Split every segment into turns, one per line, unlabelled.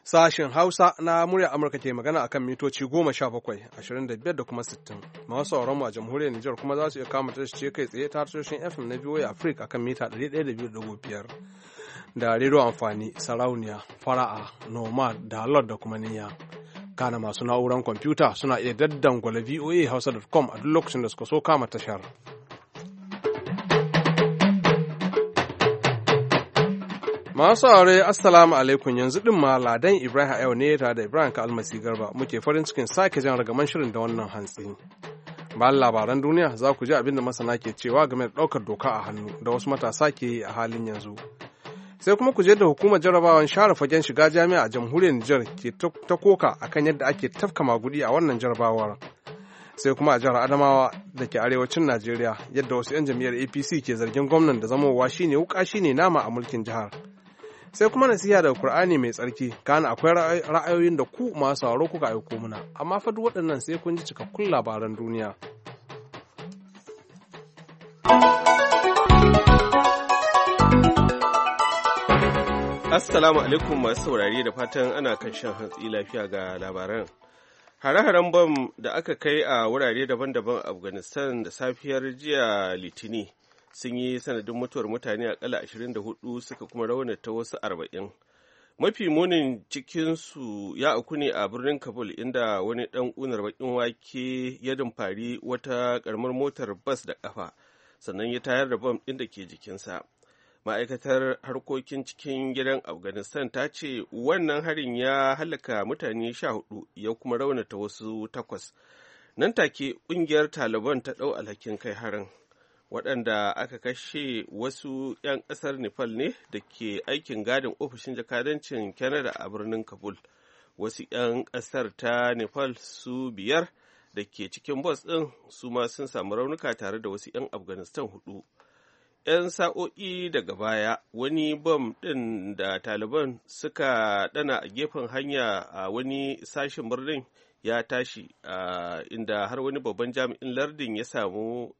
Sashen Hausa na murya Amurka ke magana akan mitoci 17, 25 da kuma 60. Masu sauran mu a jamhuriyar Nijar kuma za su iya kama ce kai tsaye ta tashoshin FM na VOA Africa akan mita 102.5 da rediyo amfani, sarauniya, fara'a, nomad, da lord da kuma niyya. Kana masu na'urar kwamfuta suna iya daddangwala voahausa.com a duk lokacin da suka so kama tashar. Masu aure assalamu alaikum, yanzu din ma Ladan Ibrahim yau ne tare da Ibrahim ka almasi garba muke farin cikin sake jan ragaman shirin da wannan hantsi. Bayan labaran duniya za ku ji abin da masana ke cewa game da ɗaukar doka a hannu da wasu matasa ke yi a halin yanzu. Sai kuma ku je da hukumar jarabawan share fagen shiga jami'a a jamhuriyar Nijar ke ta koka akan yadda ake tafka magudi a wannan jarabawar. Sai kuma a jihar Adamawa da ke arewacin Najeriya yadda wasu 'yan jam'iyyar APC ke zargin gwamnan da zamowa shine wuka shine nama a mulkin jihar. Sai kuma nasiha daga Kur'ani mai tsarki, kana akwai ra'ayoyin da ku masu sauraro kuka aiko muna, amma fa duk waɗannan sai kun ji cikakkun labaran duniya.
Assalamu alaikum masu saurari da fatan ana kan shan hantsi lafiya ga labaran. Hare-haren bam da aka kai a wurare daban-daban a Afghanistan da safiyar jiya Litini sun yi sanadin mutuwar mutane akalla 24 suka kuma raunata wasu 40. Mafi munin cikinsu ya auku ne a birnin Kabul inda wani ɗan ƙunar baƙin wake ya dumfari wata ƙaramar motar bas da ƙafa sannan ya tayar da bam ɗin da ke jikinsa. Ma'aikatar harkokin cikin gidan Afghanistan ta ce wannan harin ya halaka mutane 14 ya kuma raunata wasu 8. Nan take ƙungiyar Taliban ta ɗau alhakin kai harin. Waɗanda aka kashe wasu 'yan ƙasar Nepal ne da ke aikin gadin ofishin jakadancin Canada a birnin Kabul. Wasu 'yan ƙasar ta Nepal su 5 da ke cikin bus ɗin su ma sun samu raunuka tare da wasu 'yan Afghanistan 4. 'Yan sa'o'i daga baya wani bom ɗin da Taliban suka ɗana a gefen hanya a wani sashen birnin ya tashi inda har wani babban jami'in lardin ya samu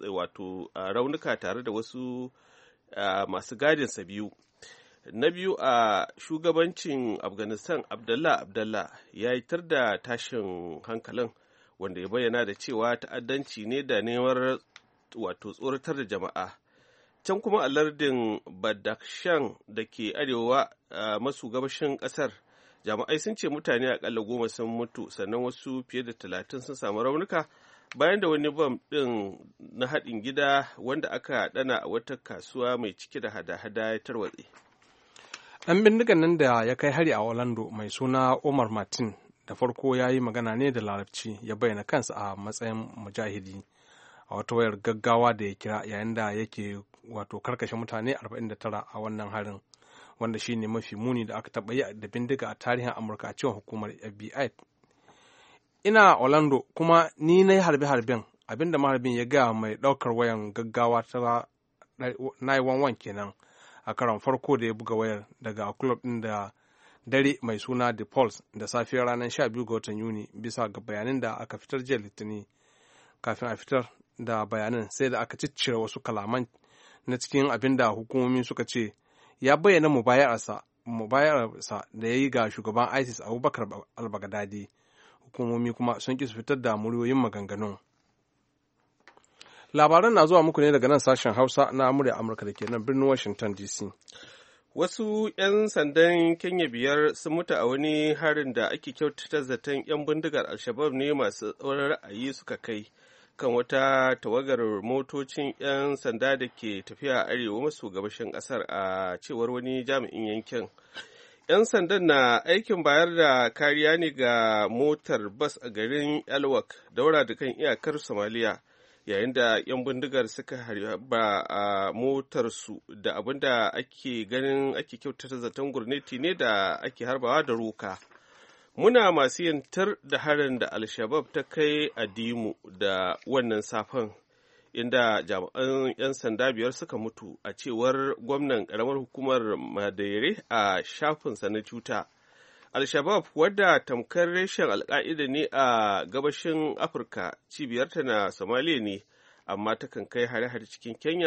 raunuka tare da wasu masu gadinsa 2. Na biyu a shugabancin Afghanistan Abdullah ya yitar da tashin hankalin wanda ya bayyana da cewa ta'addanci ne da neman tsoratar da jama'a. Can kuma a lardin Badakhshan da ke arewa maso gabashin ƙasar, jami'ai sun ce mutane akalla 10 sun mutu sannan wasu fiye da 30 sun samu raunuka bayan da wani bam ɗin na haɗin gida wanda aka ɗana a wata kasuwa mai cike da hada-hada ya tarwatse.
Ɗan bindigan nan da ya kai hari a Orlando mai suna Omar Martin da farko ya yi magana ne da larabci, ya bayyana kansa a matsayin mujahidi a wata wayar gaggawa da ya kira yayin da yake karkashe mutane 49 a wannan harin, wanda shi ne mafi muni da aka taɓa yi da bindiga a tarihin Amurka a cewa hukumar FBI. Ina Orlando kuma ni na yi harbe-harben, abinda maharbin ya gaya mai ɗaukar wayan gaggawa ta 911 kenan a karon farko da ya buga wayar daga club ɗin da dare mai suna The Pulse da safiyar ranar 12 ga watan Yuni bisa ga bayanan da aka fitar jiya Litinin. Kafin a fitar da bayanan sai da aka ciccire wasu kalaman na cikin abin da hukumomi suka ce ya bayyana mubayarsa da ya yi ga shugaban ISIS Abubakar al-Baghdadi. Hukumomi kuma sun ƙi su fitar da muryoyin maganganun. Labaran na zuwa muku ne daga nan sashen Hausa na murya Amurka da ke nan birnin Washington DC.
Wasu 'yan sandan Kenya 5 sun mutu a wani harin da ake kyautata zaton 'yan bindigar Al-Shabab ne masu tsauran ra'ayi suka kai kan wata tawagar motocin 'yan sanda da ke tafiya arewa maso gabashin ƙasar, a cewar wani jami'in yankin. 'Yan sandan na aikin bayar da kariya ne ga motar bas a garin Elwak, daura da kan iyakar Somalia, yayin da 'yan bindigar suka harba a motarsu da abin da ake ganin ake kyautata zaton gurneti ne da ake harbawa da roka. Muna masu yantar da harin da Al-Shabab ta kai a Dimu da wannan safen, inda jami'an 'yan sanda 5 suka mutu, a cewar gwamnan ƙaramar hukumar Madere a shafinsa na Twitter. Al-Shabab, wadda tamkar reshen Al-Qaida ne a gabashin Afirka, cibiyarta na Somalia ne, amma takan kai hare-hare cikin Kenya,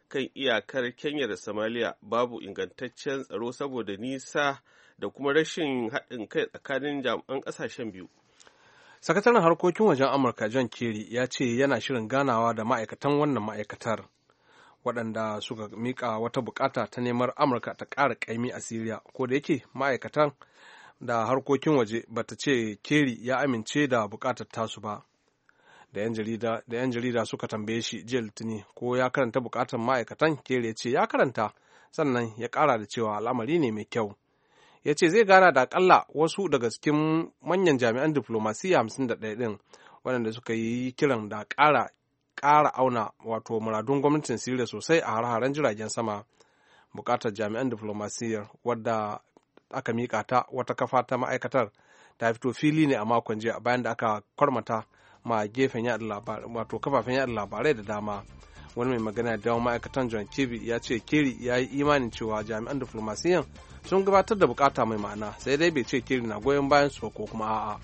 kan iyakar Kenya da Somalia babu ingantaccen tsaro saboda nisa da kuma rashin haɗin kai tsakanin jami'an ƙasashen biyu.
Sakataren harkokin wajen Amurka John Kerry ya ce yana shirin ganawa da ma'aikatan wannan ma'aikatar waɗanda suka mika wata bukata ta neman Amurka ta ƙara ƙaimi a Siriya, ko da yake ma'aikatan da harkokin waje bata ce Kerry ya amince da bukatar tasu ba. Da 'yan jarida suka tambaye shi jiya Litinin ko ya karanta bukatar ma'aikatan, Kerry ya ce ya karanta, sannan ya ƙara da cewa al'amari ne mai kyau. Ya ce zai gana da akalla wasu daga cikin manyan jami'an diflomasiyya 51 ɗin waɗanda suka yi kiran da ƙara auna wato muradun gwamnatin Siriya sosai a har-haren jiragen sama. Bukatar jami'an diflomasiyyar wadda aka mika ta wata kafa ta ma'aikatar ta fito fili ne a makon jiya bayan da aka kwarmata ma gefen yaɗa labarai wato kafafen yaɗa labarai da dama. Wani mai magana da yawan ma'aikatan John Kirby ya ce Kerry ya yi imanin cewa jami'an diflomasiyyan sun gabatar da bukata mai ma'ana, sai dai bai ce Kerry na goyon bayan su ko kuma a'a.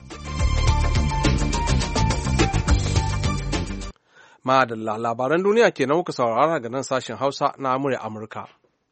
Madalla, labaran duniya ke nan kuka saurara ga nan sashen Hausa na murya Amurka.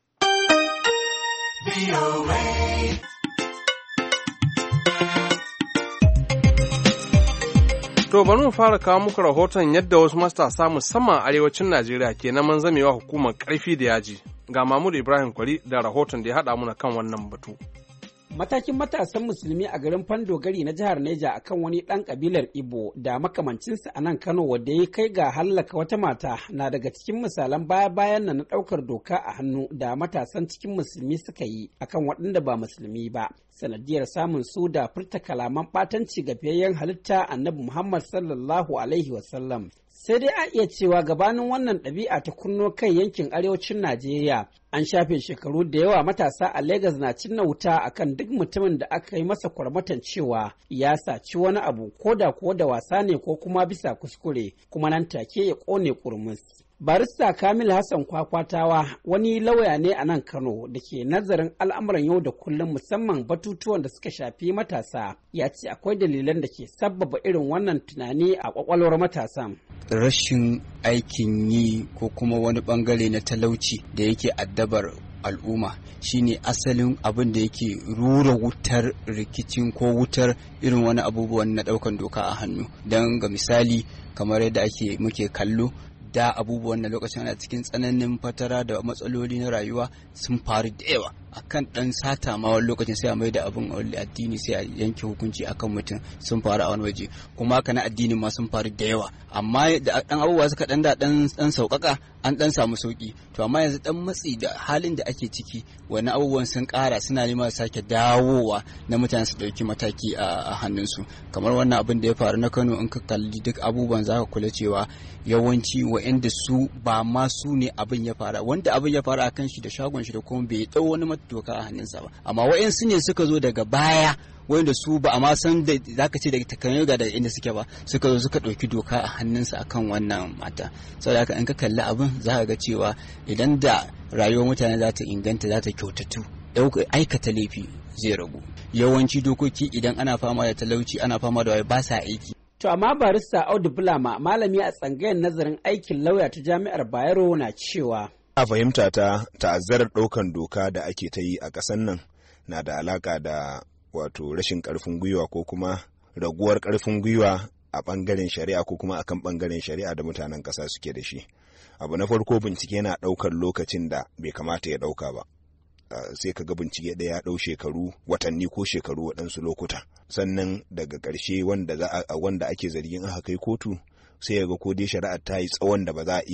To bari mu fara kawo muku rahoton yadda wasu matasa musamman arewacin Najeriya ke neman zamewa hukumar ƙarfi da yaji. Ga Mahmud Ibrahim Kwari da rahoton da ya haɗa muna kan wannan batu.
Matakin matasan musulmi a garin Fandogari na jihar Neja akan wani ɗan ƙabilar Igbo da makamancinsa a nan Kano wadda ya kai ga hallaka wata mata na daga cikin misalan baya-bayan na ɗaukar doka a hannu da matasan cikin musulmi suka yi akan waɗanda ba musulmi ba. Sanadiyar samun su da furta kalaman ɓatanci ga fiyayyen halitta Annabi Muhammad sallallahu alaihi wasallam. Sai dai a iya cewa gabanin wannan ɗabi'a ta kunno kai yankin arewacin Najeriya an shafe shekaru da yawa matasa a Legas na cinna wuta akan duk mutumin da aka yi masa kwarmatan cewa ya saci wani abu ko da kuwa da wasa ne ko kuma bisa kuskure kuma nan take ya ƙone ƙurmus. Barista Kamil Hassan Kwakwatawa wani lauya ne a nan Kano da ke nazarin al'amuran yau da kullum musamman batutuwan da suka shafi matasa, ya ce akwai dalilan da ke sabbaba irin wannan tunani a kwakwalwar matasan.
Rashin aikin yi ko kuma wani bangare na talauci da yake addabar al'umma shine asalin abin da yake rura wutar rikicin ko wutar irin wani abubuwan na daukan doka a hannu. Don ga misali kamar yadda muke kallo da abubuwan na lokacin ana cikin tsananin fatara da matsaloli na rayuwa sun faru da yawa akan dan sata ma wani lokacin sai a mai da abin addini sai a yanke hukunci akan mutum sun faru a wani waje kuma haka na addinin ma sun faru da yawa amma da dan abubuwa suka dan sauƙaƙa an dan samu sauki to amma yanzu dan matsi da halin da ake ciki wani abubuwan sun ƙara suna neman sake dawowa na mutane su dauki mataki a hannunsu kamar wannan abin da ya faru na Kano in ka kalli duk abubuwan zaka kula cewa yawanci wa'anda su ba ma su ne abin ya fara wanda abin ya fara akan shi da shagon shi da kuma bai dau wani doka a hannunsa ba amma wa'ansu ne suka zo daga baya wanda su ba a ma san da zaka ce daga takamaiman ga da inda suke ba suka zo suka ɗauki doka a hannunsa akan wannan mata saboda haka in ka kalli abin za ka ga cewa idan da rayuwar mutane za ta inganta za ta kyautatu aikata laifi zai ragu yawanci dokoki idan ana fama da talauci ana fama da waye ba sa aiki.
To amma barista Audu Bulama malami a tsangayar nazarin aikin lauya ta Jami'ar Bayero na cewa
a fahimta ta ta'azzarar ɗaukan doka da ake ta yi a ƙasar nan na da alaƙa da wato rashin ƙarfin gwiwa ko kuma raguwar ƙarfin gwiwa a ɓangaren shari'a ko kuma akan ɓangaren shari'a da mutanen ƙasa suke da shi. Abu na farko bincike na ɗaukar lokacin da bai kamata ya ɗauka ba. Sai ka ga bincike ɗaya ya ɗau shekaru watanni ko shekaru waɗansu lokuta sannan daga ƙarshe wanda ake zargin aka kai kotu sai ya ga ko dai shari'ar ta yi tsawon da ba za a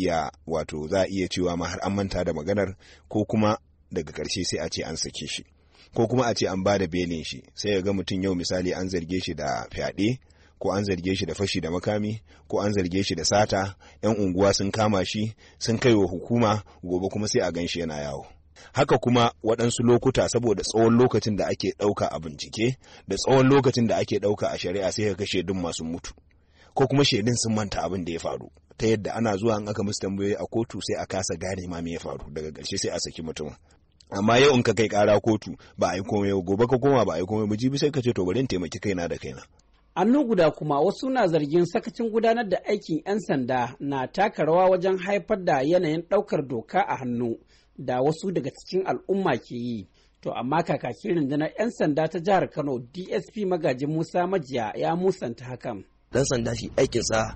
iya cewa ma har an manta da maganar ko kuma daga ƙarshe sai a ce an sake shi ko kuma a ce an ba da belin shi sai ya ga mutum yau misali an zarge shi da fyaɗe ko an zarge shi da fashi da makami ko an zarge shi da sata 'yan unguwa sun kama shi sun kai wa hukuma gobe kuma sai a gan shi yana yawo. Haka kuma waɗansu lokuta saboda tsawon lokacin da ake ɗauka a bincike da tsawon lokacin da ake ɗauka a shari'a sai ka ga shaidun masu mutu ko kuma shaidun sun manta abin da ya faru ta yadda ana zuwa in aka musu tambayoyi a kotu sai a kasa gane ma me ya faru daga ƙarshe sai a saki mutum. Amma yau in ka kai ƙara kotu ba a yi komai gobe ka koma ba a yi komai ba jibi sai ka ce to bari in taimaki kaina da kaina.
Annu guda kuma wasu na zargin sakacin gudanar da aikin 'yan sanda na taka rawa wajen haifar da yanayin ɗaukar doka a hannu da wasu daga cikin al'umma ke yi. To amma kakakin rundunar 'yan sanda ta jihar Kano DSP Magajin Musa Majiya ya musanta hakan.
Dan sanda shi aikinsa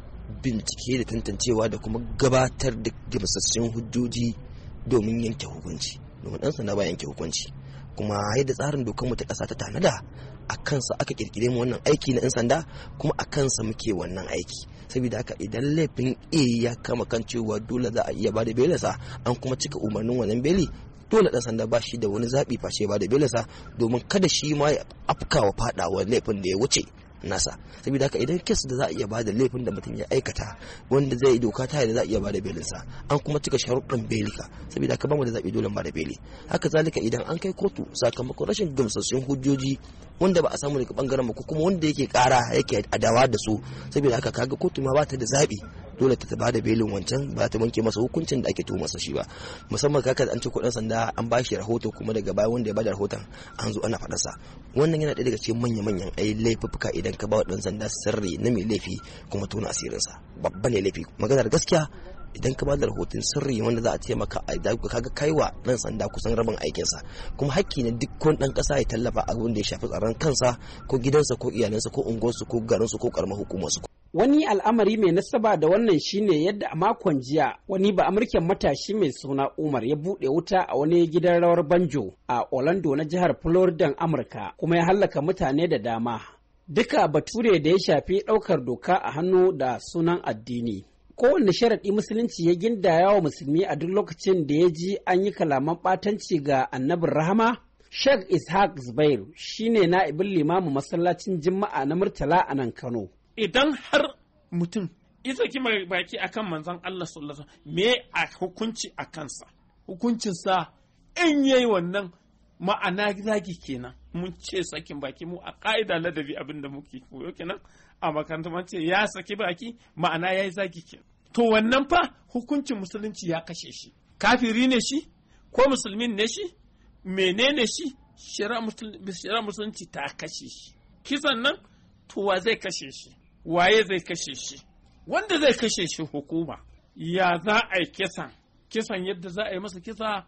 bincike da tantancewa da kuma gabatar da gamsassun hujjoji domin yanke hukunci. Domin dan sanda ba yanke hukunci. Kuma yadda tsarin dokar mu ta ƙasa ta tanada a kansa aka kirkire mu wannan aiki na 'yan sanda kuma a kansa muke wannan aiki. Saboda haka idan laifin A ya kama kan cewa dole za a iya bada belinsa an kuma cika umarnin wannan beli, dole dan sanda ba shi da wani zaɓi face ba da belinsa domin kada shi ma ya afkawa faɗawa laifin da ya wuce nasa. Saboda haka idan kes da za a iya bada laifin da mutum ya aikata wanda zai doka ta da za a iya bada belinsa an kuma cika sharuɗin belika, saboda haka bamu da zaɓi dole ba da beli. Haka zalika idan an kai kotu sakamakon rashin gamsassun hujjoji wanda ba a samu daga bangaren mu ko kuma wanda yake ƙara yake adawa da su, saboda haka kaga kotu ma ba ta da zaɓi dole ta bada belin wancan ba ta wanke masa hukuncin da ake tuhuma masa shi ba. Musamman kaka an ce kudin sanda an ba shi rahoto kuma daga baya wanda ya bada rahoton an zo ana faɗarsa. Wannan yana ɗaya daga cikin manya-manyan laifuffuka idan ka ba wa ɗan sanda sirri na mai laifi kuma tona asirinsa, babba ne laifi. Maganar gaskiya idan ka ba da rahoton sirri wanda za a ce maka a kaga kaiwa ɗan sanda kusan rabin aikinsa, kuma hakki ne duk wani ɗan ƙasa ya tallafa a da ya shafi tsaron kansa ko gidansa ko iyalansa ko unguwarsu ko garinsu ko ƙaramar hukumarsu.
Wani al'amari mai nasaba da wannan shine yadda a makon jiya wani ba Amurken matashi mai suna Umar ya buɗe wuta a wani gidan rawar banjo a Orlando na jihar Florida Amurka kuma ya hallaka mutane da dama. Duka bature da ya shafi ɗaukar doka a hannu da sunan addini. Kowanne sharaɗi musulunci ya gindaya wa musulmi a duk lokacin da ya ji an yi kalaman ɓatanci ga annabin rahama? Sheikh Ishaq Zubair shine na'ibin limamin masallacin Juma'a na Murtala a nan Kano.
Idan har mutum isa ki mai baki akan manzon Allah sallallahu alaihi wasallam me a hukunci a kansa, hukuncinsa in yayi wannan ma'ana zagi kenan. Mun ce sakin baki mu a ka'ida ladabi abinda muke koyo kenan a makaranta mun ce ya saki baki ma'ana yayi zagi kenan. To wannan fa hukuncin musulunci ya kashe shi, kafiri ne shi ko musulmin ne shi menene shi, shari'a musulunci ta kashe shi. Kisan nan to wa zai kashe shi, waye zai kashe shi? Wanda zai kashe shi hukuma. Ya za a yi kisan yadda za a yi masa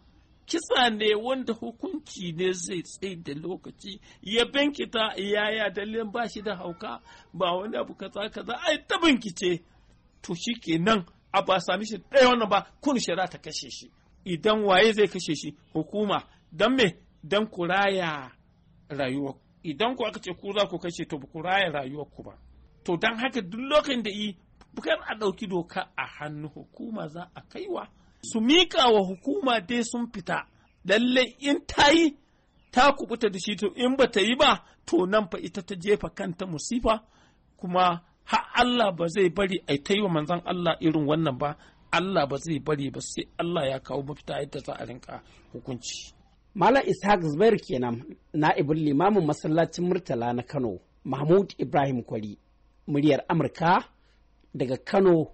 kisa ne wanda hukunci ne zai tsaye da lokaci ya binkita yaya dalilin ba shi da hauka ba wani abu kaza ai ta binkice to shi kenan a ba sami shi ɗaya wannan ba kun shari'a ta kashe shi. Idan waye zai kashe shi? Hukuma. Don me? Don ku raya rayuwa. Idan ku aka ce ku za ku kashe to ba ku raya rayuwarku ba. To don haka duk lokacin da bukar a ɗauki doka a hannu hukuma za a kaiwa. Su miƙa wa hukuma dai sun fita. Lallai in ta yi ta kubuta da shi, to in ba ta yi ba to nan fa ita ta jefa kanta musifa, kuma har Allah ba zai bari a ta yi wa manzon Allah irin wannan ba. Allah ba zai bari ba sai Allah ya kawo mafita yadda za a rinka hukunci.
Malam Ishaq Zubair kenan, na'ibin limamin masallacin Murtala na Kano, Mahmud Ibrahim Kwari, muryar Amurka daga Kano,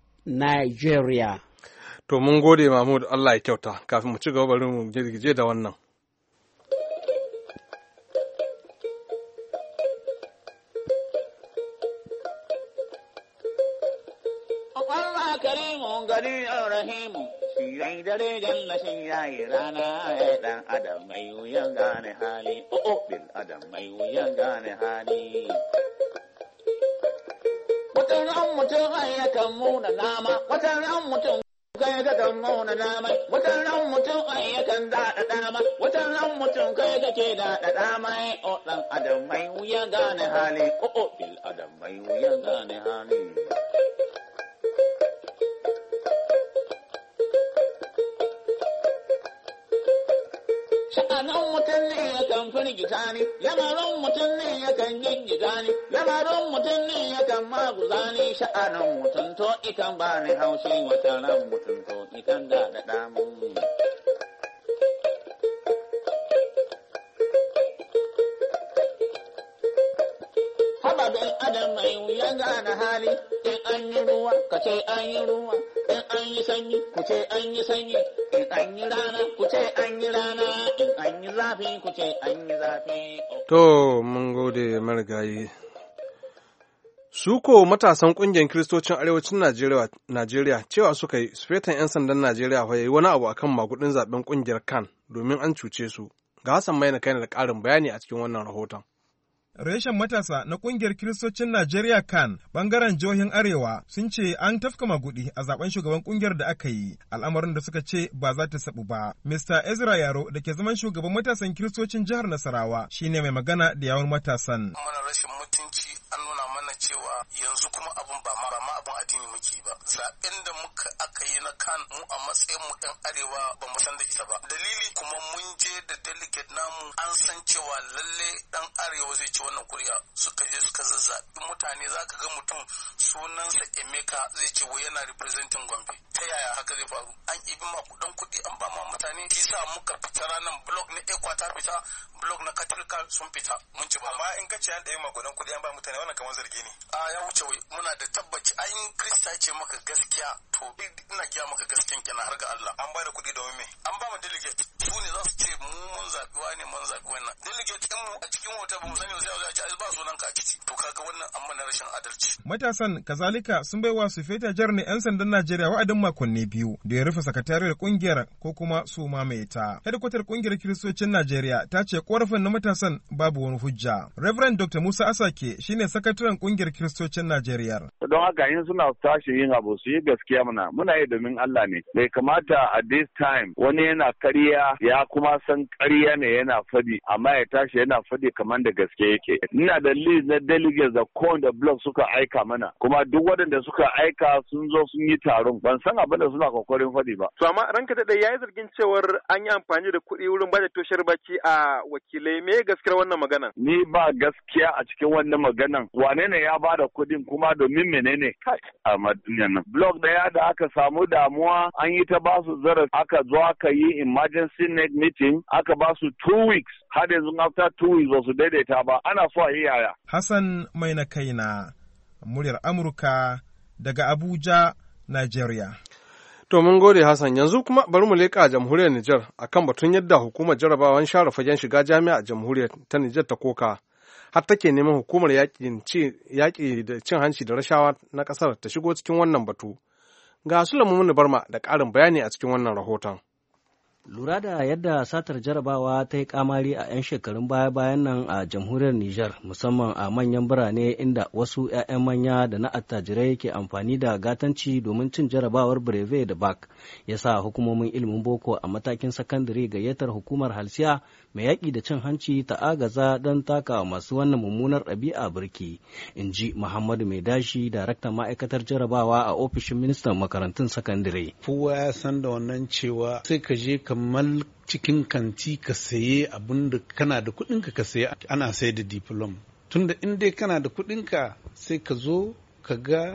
Nigeria.
To mun gode Mahmud, Allah ya kyauta. Kafin mu ci gaba bari mu girgije da wannan.
Allah karimu gari rahimu. Shirai dare jalla shi yayi rana ya dan adam mai wuyan gane hali. Bil adam mai wuyan gane hali. Watan ran mutum ayyakan muna nama, watan ran mutum kai ga kan muna nama, watan ran mutum ayyakan daɗa dama, watan ran mutum kai ga ke daɗa dama. O dan adam mai wuyan gane hali. Bil adam mai wuyan gane hali. Sha'anin mutum ne yakan firgita ni, lamarin mutum ne yakan gingida ni, lamarin mutum ne yakan maguza ni, sha'anin mutum to ikan ba ni haushi, wata ran mutum to ikan da damun. Haba bin adam mai wuya gane hali, in an yi ruwa, ka ce an yi ruwa, in an yi sanyi, ku ce an yi sanyi, in an yi rana, ku ce an yi rana, in an yi zafi, ku ce an yi zafi.
To mun gode marigayi Suko matasan ƙungiyar Kiristocin Arewacin Najeriya cewa suka yi sufetan 'yan sandan Najeriya fa yayi wani abu akan magudin zaben ƙungiyar CAN domin an cuce su. Ga Hassan Maina kai da ƙarin bayani a cikin wannan rahoton.
Reshen matasa na kungiyar Kiristocin Najeriya CAN bangaren jihohin Arewa sun ce an tafka magudi a zaben shugaban kungiyar da aka yi, al'amarin da suka ce ba za ta sabu ba. Mr. Ezra Yaro da ke zaman shugaban matasan Kiristocin jihar Nasarawa shine mai magana da yawun matasan.
Mana rashin mutunci an nuna mana cewa yanzu kuma abun ba ma abun addini muke ba. Zaben da aka yi na CAN mu a matsayin mu ɗan Arewa ba mu san da ita ba. Dalili kuma mun je da delegate namu an san cewa lalle ɗan Arewa zai ci wannan kuri'a, suka je suka zazzabi mutane, zaka ga mutum sunansa Emeka zai ce wai yana representing Gombe. Ta yaya haka zai faru? An ibi makudan kuɗi an ba ma mutane, kisa muka fita ranar blog na Ekwa ta fita, blog na Catholic sun fita, mun ci ba. Amma in ka ce an ɗaya makudan kuɗi an ba mutane, wannan kamar zargi ne. Ya wuce wai, muna da tabbaci ayin Krista ce maka gaskiya, to ina kiya maka gaskiyan kenan har ga Allah. An ba da kuɗi domin me? An ba mu delegate, su ne za su ce mu mun zaɓi wani mun zaɓi wannan. Delegate ɗin mu a cikin hotel ba mu sani sai a ce ba sunan ka a ciki. To kaga wannan an mana rashin adalci.
Matasan kazalika sun baiwa Sufeta Jar ne 'yan sandan Najeriya wa'adin makonni biyu da ya rufe sakatariyar kungiyar ko kuma su mamaye ta. Hedkwatar kungiyar Kiristocin Najeriya ta ce korafin na matasan babu wani hujja. Reverend Dr. Musa Asake shine sakataren kungiyar Kiristocin Najeriya.
Don haka in suna tashi yin abu su yi gaskiya muna yi domin Allah ne. Bai kamata a this time wani yana ƙarya ya kuma san ƙarya ne yana fadi amma ya tashi yana fadi kamar da gaske yake. Ina da list na delegates da kowane blog suka aika mana kuma duk waɗanda suka aika sun zo sun yi taron, ban san abin da suna kokarin fadi ba.
To amma ranka da yayi zargin cewar an yi amfani da kuɗi wurin bada toshar baki a wakilai, me gaskiyar wannan magana?
Ni ba gaskiya a cikin wannan maganan. Wane ne ya bada kuɗin kuma domin menene? Kai a duniyan nan. Blog daya da aka samu damuwa an yi ta ba su zarafi, aka zo aka yi emergency meeting, aka ba su 2 weeks. Har yanzu after 2 weeks ba su daidaita ba. Ana so a yi yaya.
Hassan Maina kaina, muryar Amurka daga Abuja, Nigeria.
To mun gode Hassan, yanzu kuma bari mu leƙa jamhuriyar Nijar akan batun yadda hukumar jarabawan share fagen shiga jami'a a jamhuriyar ta Nijar ta koka har take neman hukumar yaƙi da cin hanci da rashawa na ƙasar ta shigo cikin wannan batu. Ga Sulaiman Barma da ƙarin bayani a cikin wannan rahoton.
Lura da yadda satar jarabawa ta yi kamari a 'yan shekarun baya-bayan nan a jamhuriyar Nijar, musamman a manyan birane inda wasu 'ya'yan manya da na attajirai ke amfani da gatanci domin cin jarabawar breve da bak, ya sa hukumomin ilimin boko a matakin sakandare gayyatar hukumar halsiya mai yaƙi da cin hanci ta agaza don taka masu wannan mummunar ɗabi'a birki, in ji Muhammadu Mai Dashi, daraktan ma'aikatar jarabawa a ofishin ministan makarantun sakandare.
Kowa ya san da wannan cewa sai ka je kamar cikin kanti ka saye abin da kana da kuɗinka ka saye, ana sai da diplom. Tunda in dai kana da kuɗinka sai ka zo ka ga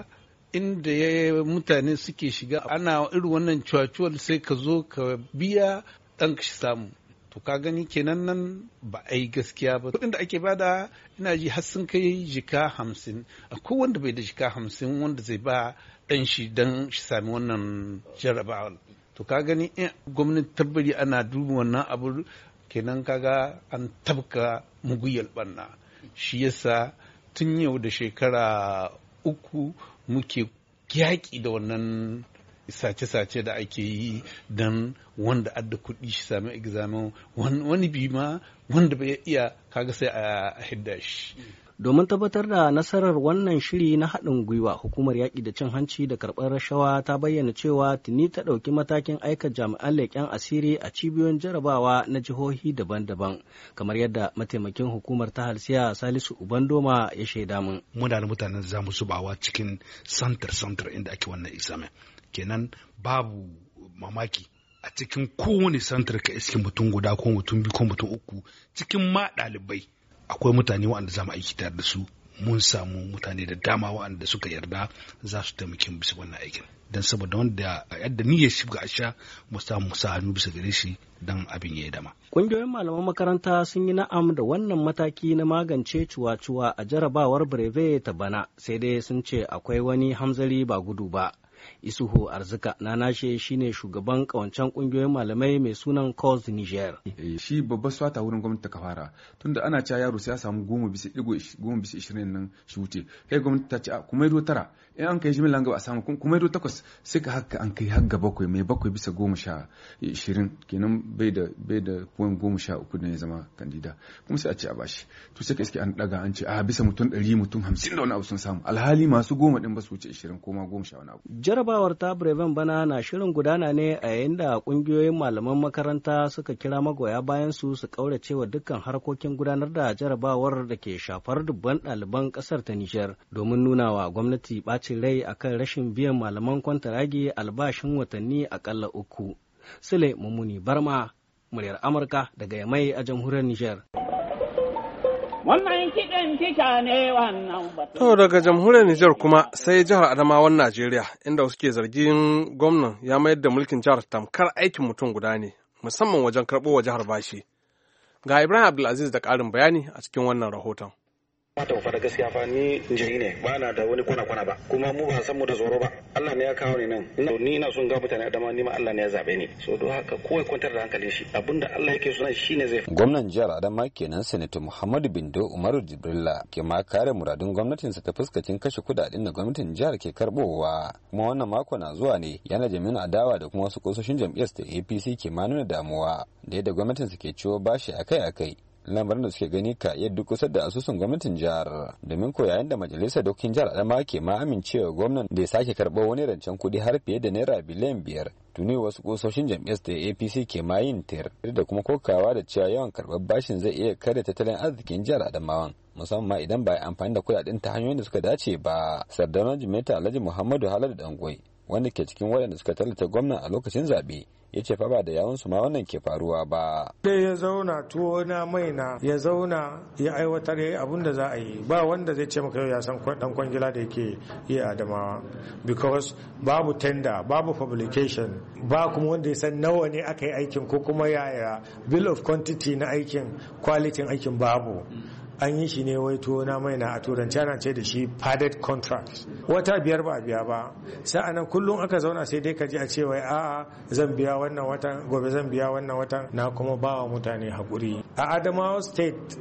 inda mutane suke shiga ana irin wannan cuwacuwar, sai ka zo ka biya ɗan ka samu. To ka gani kenan nan ba a yi gaskiya ba. Kuɗin da ake bada ina ji har sun kai jika 50. Akwai wanda bai da jika 50 wanda zai ba ɗan shi don shi sami wannan jarabawa. To ka gani in gwamnati tabbari ana duba wannan abu, kenan kaga an tabka muguyar ɓanna. Shi yasa tun yau da shekara 3 muke yaƙi da wannan sace-sace da ake yi don wanda adda kuɗi shi sami examen, wani bi ma wanda bai iya kaga sai a hidda shi.
Domin tabbatar da nasarar wannan shiri na haɗin gwiwa, hukumar yaƙi da cin hanci da karɓar rashawa ta bayyana cewa tuni ta ɗauki matakin aika jami'an leƙen asiri a cibiyoyin jarabawa na jihohi daban-daban, kamar yadda mataimakin hukumar ta halsiya Salisu Ubandoma ya shaida min.
Muna da mutanen za mu zubawa cikin santar inda ake wannan examen. Kenan babu mamaki a cikin kowane santar ka iske mutum guda ko mutum biyu ko mutum uku, cikin ma ɗalibai akwai mutane waɗanda za mu aiki tare da su. Mun samu mutane da dama waɗanda suka yarda za su taimake mu bisa wannan aikin, don saboda wanda yadda niyyar shiga a sha mu samu sa hannu bisa gare shi don abin ya yi dama.
Ƙungiyoyin malaman makaranta sun yi na'am da wannan mataki na magance cuwa-cuwa a jarabawar breve ta bana, sai dai sun ce akwai wani hamzari ba gudu ba. Isuhu Arzika na nashe shine shugaban kawancen kungiyoyin malamai mai sunan Cause Niger.
Shi babbar swata wurin gwamnati ta fara tunda ana cewa yaro sai ya samu 10/20 nan shi wuce. Kai gwamnati ta ce kuma ido 9 in an kai jimillan gaba a samu kuma ido 8 sai ka haka an kai har ga 7 mai 7/10 kenan bai da point 13 ne ya zama kandida kuma sai a ce a bashi to sai ka iske an daga an ce a bisa mutum 100 mutum 50 da wani abu sun samu alhali masu 10 din ba su wuce 20 ko ma 10 wani abu.
Jarabawar ta Breven bana na shirin gudana ne a yayin da kungiyoyin malaman makaranta suka kira magoya bayan su kaurace wa dukkan harkokin gudanar da jarabawar da ke shafar dubban ɗaliban ƙasar ta Nijar domin nuna wa gwamnati ɓacin rai akan rashin biyan malaman kwantaragi albashin watanni akalla 3. Sule Mummuni Barma, muryar Amurka daga Yamai a jamhuriyar Nijar.
Wannan kiɗin tica ne wannan batun.
To daga jamhuriyar Nijar kuma sai jihar Adamawan Najeriya inda suke zargin gwamnan ya mayar da mulkin jihar tamkar aikin mutum guda ne musamman wajen karɓo wa jihar bashi. Ga Ibrahim Abdulaziz da ƙarin bayani a cikin wannan rahoton.
Mata fa da gaskiya fa ni jiri ne ba na da wani kwana ba kuma mu ba san mu da tsoro ba Allah ne ya kawo ni nan ni ina son ga mutane Adama ni ma Allah ne ya zabe ni so don haka kowai kwantar da hankalin shi abinda Allah yake so shine zai.
Gwamnan jihar Adama kenan Senator Muhammadu Bindo Umaru Jibrilla ke ma kare muradun gwamnatinsa ta fuskacin kashe kudaden da gwamnatin jihar ke karbowa kuma wannan mako na zuwa ne yana jami'an adawa da kuma wasu kusoshin jam'iyyar ta APC ke ma nuna damuwa da yadda gwamnatinsa ke ciwo bashi akai-akai lamarin da suke gani ka iya durkusar da asusun gwamnatin jihar domin ko yayin da majalisar dokokin jihar Adamawa ke ma amincewa gwamnan da ya sake karɓar wani rancen kuɗi har fiye da naira biliyan 5 tuni wasu kusoshin jam'iyyar da APC ke ma yin tir da kuma kokawa da cewa yawan karɓar bashin zai iya karya tattalin arzikin jihar Adamawa musamman idan ba a amfani da kuɗaɗen ta hanyoyin da suka dace ba. Sardauna Jimeta Alhaji Muhammadu Haladu Dangoi wanda ke cikin waɗanda suka tallata gwamnan a lokacin zaɓe ya ce fa ba da yawunsu ma wannan ke faruwa ba.
Sai ya zauna tuwo na mai na ya zauna ya aiwatar ya abun da za a yi ba wanda zai ce maka yau ya san dan kwangila da yake yi Adamawa because babu tender babu publication ba kuma wanda ya san nawa ne aka yi aikin ko kuma yaya bill of quantity na aikin quality aikin babu. An yi shi ne wai tuwo na mai na a turanci ana ce da shi padded contract wata 5 ba a biya ba sa'anan kullum aka zauna sai dai ka ji a ce wai a'a zan biya wannan watan gobe zan biya wannan watan na kuma ba wa mutane haƙuri a Adamawa state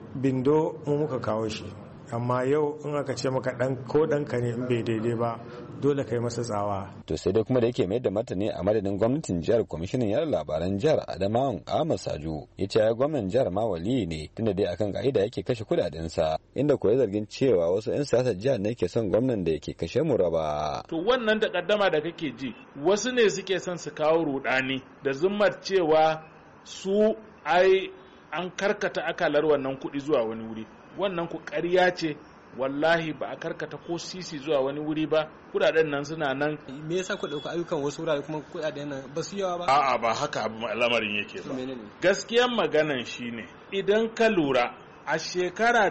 Bindo mu muka kawo shi amma yau in aka ce maka ko ɗanka ne in bai daidai ba dole kai masa tsawa.
To sai dai kuma da yake mai da martani a madadin gwamnatin jihar kwamishinan yada labaran jihar Adamawa Ahmad Sajo ya ce ya gwamnan jihar ma wali ne tunda dai akan ka'ida yake kashe kudadensa inda kuwa zargin cewa wasu 'yan siyasar jihar ne ke son gwamnan da yake kashe mu raba.
To wannan da kaddama da kake ji wasu ne suke son su kawo rudani da zummar cewa su ai an karkata akalar wannan kuɗi zuwa wani wuri. Wannan ku ƙarya ce wallahi ba a karkata ko sisi zuwa wani wuri ba kudaden nan suna nan.
Me yasa ku dauka ayyukan wasu wurare kuma kudaden nan ba su yawa ba?
A'a ba haka abu lamarin yake ba. Gaskiyar maganan shine idan ka lura a shekara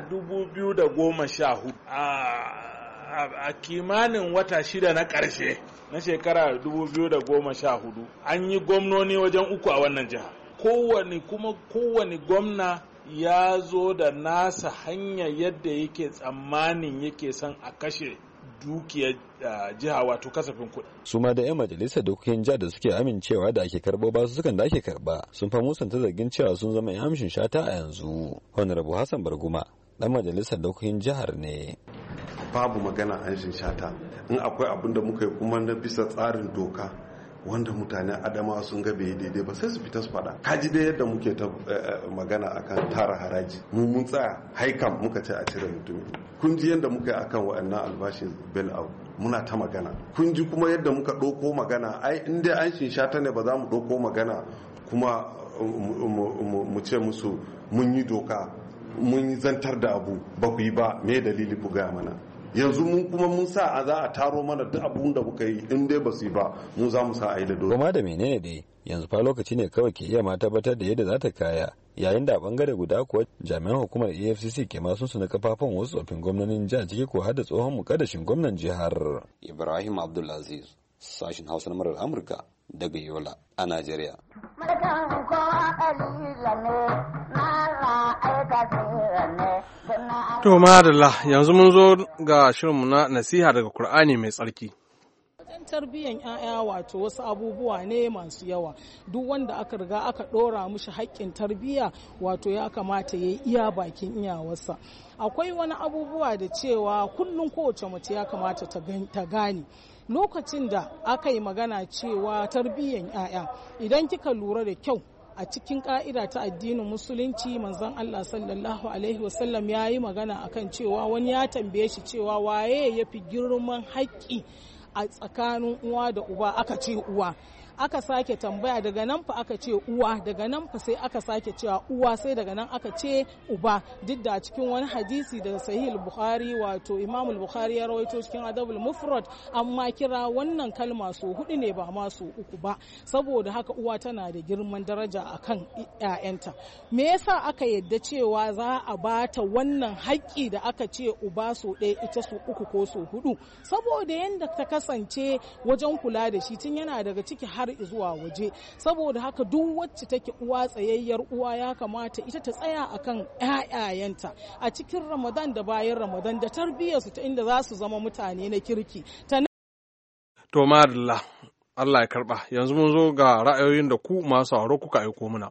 2014 a kimanin wata 6 na ƙarshe na shekara 2014 an yi gwamnoni wajen 3 a wannan jiha. Kowane gwamna ya zo da nasa hanya yadda yake tsammanin yake son a kashe dukiyar jiha wato kasafin kuɗi.
Su ma da 'yan majalisar dokokin jihar da suke amincewa da ake karɓo ba su sukan da ake karɓa sun fa musanta zargin cewa sun zama 'yan amshin shata a yanzu. Honorable Hassan Barguma dan majalisar dokokin jihar ne.
Babu magana amshin shata in akwai abin da muka yi kuma na bisa tsarin doka wanda mutane Adamawa sun ga bai daidai ba sai su fita su faɗa. Kaji dai yadda muke ta magana akan tara haraji mun tsaya haikam muka ce a cire mutum. Kun ji yadda muka yi akan waɗannan albashin bail out muna ta magana. Kun ji kuma yadda muka ɗauko magana ai in dai an shata ne ba za mu ɗauko magana kuma mu ce musu mun yi doka mun yi zantar da abu ba ku yi ba me dalili ku gaya mana. Yanzu mun kuma mun sa a za a taro mana duk abun da muka yi in dai ba su yi ba mu za mu sa a yi da dole.
Kuma da menene dai yanzu fa lokaci ne kawai ke iya ma tabbatar da yadda za ta kaya yayin da a bangare guda kuwa jami'an hukumar EFCC ke masu su na kafafan wasu tsofin gwamnonin jihar ciki ko har da tsohon mukaddashin gwamnan jihar. Ibrahim Abdulaziz sashin Hausa na murar Amurka daga Yola a Najeriya.
To madalla yanzu mun zo ga shirinmu na nasiha daga Kur'ani mai tsarki.
tarbiyyan 'ya'ya wato wasu abubuwa ne masu yawa. Duk wanda aka riga aka ɗora mishi haƙƙin tarbiyya wato ya kamata ya yi iya bakin iyawarsa. Akwai wani abubuwa da cewa kullum kowace mace ya kamata ta gane. Lokacin da aka yi magana cewa tarbiyyan 'ya'ya, idan kika lura da kyau a cikin ka'ida ta addinin musulunci, manzon Allah sallallahu alaihi wasallam ya yi magana akan cewa wani ya tambaye shi cewa waye ya fi girman haƙƙi a tsakanin uwa da uba, aka ce uwa. Aka sake tambaya, daga nan fa aka ce uwa, daga nan fa sai aka sake cewa uwa, sai daga nan aka ce uba. Duk da cikin wani hadisi daga sahih bukhari wato imam bukhari ya rawaito cikin adabul mufrad, amma kira wannan kalma so hudu ne ba ma so uku ba. Saboda haka uwa tana da girman daraja akan ƴaƴanta. Me yasa aka yadda cewa za a bata wannan haƙƙi da aka ce uba so ɗaya ita so uku ko so hudu? Saboda yanda ta kasance wajen kula da shi tun yana daga ciki har zuwa waje. Saboda haka duk wacce take uwa tsayayyar uwa ya kamata ita ta tsaya akan ƴaƴayenta a cikin Ramadan da bayan Ramadan, da tarbiyyarsu ta inda za su zama mutane na kirki.
To madalla, Allah ya karba. Yanzu mun zo ga ra'ayoyin da ku masu sauraro kuka aiko mana.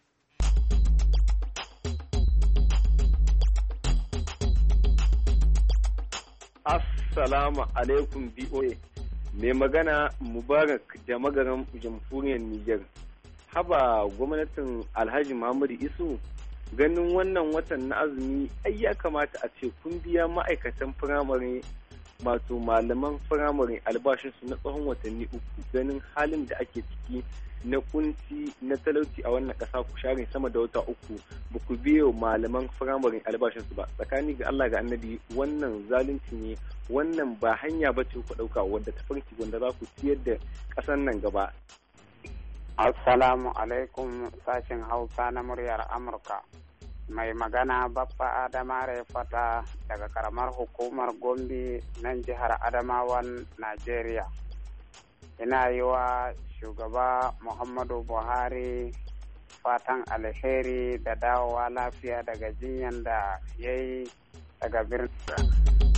Assalamu alaikum BOA. Mai magana Mubarak da magaran jamhuriyar Nijar. Haba gwamnatin Alhaji Muhammadu Isu, ganin wannan watan na azumi ai ya kamata a ce kun biya ma'aikatan firamare wato malaman firamare albashinsu na tsawon watanni 3, ganin halin da ake ciki na kunci na talauci a wannan ƙasa. Ku share sama da wata 3 ba ku biyo malaman firamare albashinsu ba. Tsakani ga Allah ga Annabi, wannan zalunci ne, wannan ba hanya ba ce ku ɗauka wadda ta farki wanda za ku ciyar da ƙasar nan gaba.
Assalamu alaikum sashen Hausa na muryar Amurka. Mai magana Baffa Adama Refata daga karamar hukumar Gombe nan jihar Adamawan Najeriya. Ina yi wa shugaba Muhammadu Buhari fatan alheri da dawowa lafiya daga jinyan da ya yi daga birnin.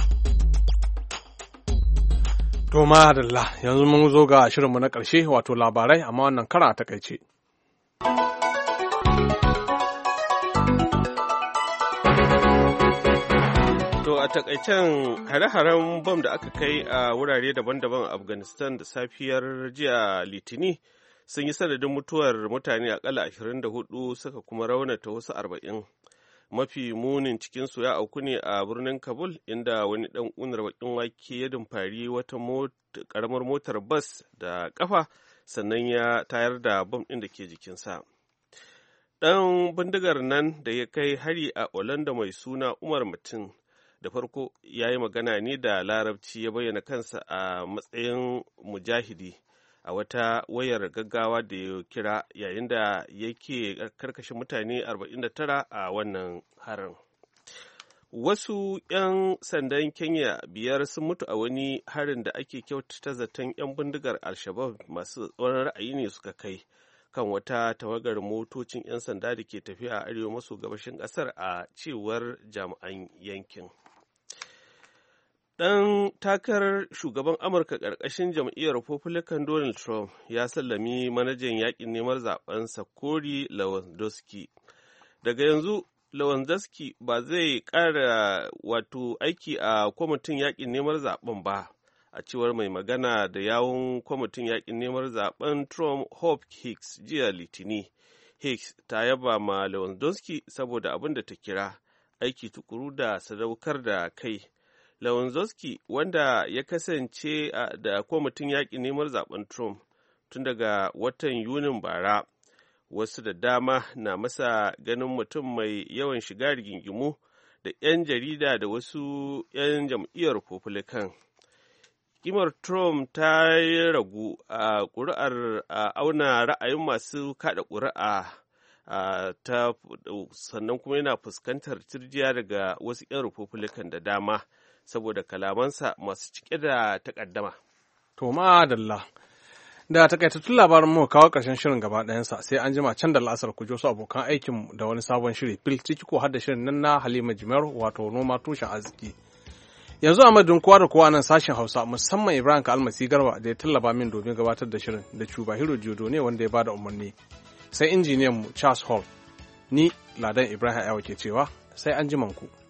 To madalla, yanzu mun zo ga shirinmu na ƙarshe wato labarai, amma wannan kara a takaice.
To a takaicen hare-haren bom da aka kai a wurare daban-daban a Afghanistan da safiyar jiya Litini sun yi sanadin mutuwar mutane akalla 24 suka kuma raunata wasu 40. Mafi munin cikinsu ya auku ne a birnin Kabul, inda wani ɗan ƙunar baƙin wake ya dumfari wata ƙaramar motar bas da ƙafa, sannan ya tayar da bom ɗin da ke jikinsa. Ɗan bindigar nan da ya kai hari a Orlando mai suna Umar Mutum, da farko ya yi magana ne da Larabci, ya bayyana kansa a matsayin mujahidi a wata wayar gaggawa da ya kira yayin da yake karkashe mutane 49 a wannan harin. Wasu 'yan sandan Kenya 5 sun mutu a wani harin da ake kyautata zaton 'yan bindigar Al-Shabab masu tsoron ra'ayi ne suka kai kan wata tawagar motocin 'yan sanda da ke tafiya a arewa maso gabashin ƙasar, a cewar jami'an yankin. Ɗan takarar shugaban Amurka ƙarƙashin jam'iyyar Republican Donald Trump ya sallami manajan yaƙin neman zaɓensa Cory Lewandowski. Daga yanzu Lewandowski ba zai ƙara aiki a kwamitin yaƙin neman zaɓen ba, a cewar mai magana da yawun kwamitin yaƙin neman zaɓen Trump, Hope Hicks, jiya Litini. Hicks ta yaba ma Lewandowski saboda abin da ta kira aiki tukuru da sadaukar da kai. Lewandowski, wanda ya kasance da kwamitin yaƙin neman zaben Trump tun daga watan Yunin bara, wasu da dama na masa ganin mutum mai yawan shiga rigingimu da 'yan jarida da wasu 'yan jam'iyyar Republican. Kimar Trump ta yi ragu a ƙuri'ar auna ra'ayin masu kaɗa ƙuri'a, sannan kuma yana fuskantar turjiya daga wasu 'yan Republican da dama saboda kalamansa masu cike da takaddama.
To madalla, da takaitattun labarin mu kawo ƙarshen shirin gaba ɗayansa, sai an jima can da la'asar ku ji wasu abokan aikin da wani sabon shiri fil ciki ko har da shirin nan na Halima Jimar wato noma tushen arziki. yanzu a madadin kowa da kowa nan sashen Hausa musamman Ibrahim Kalmasi Garba da ya tallaba min domin gabatar da shirin da Cuba Hiro Jodo ne wanda ya bada umarni sai injiniyan mu Charles Hall ni Ladan Ibrahim Ayawa ke cewa sai an ji manku.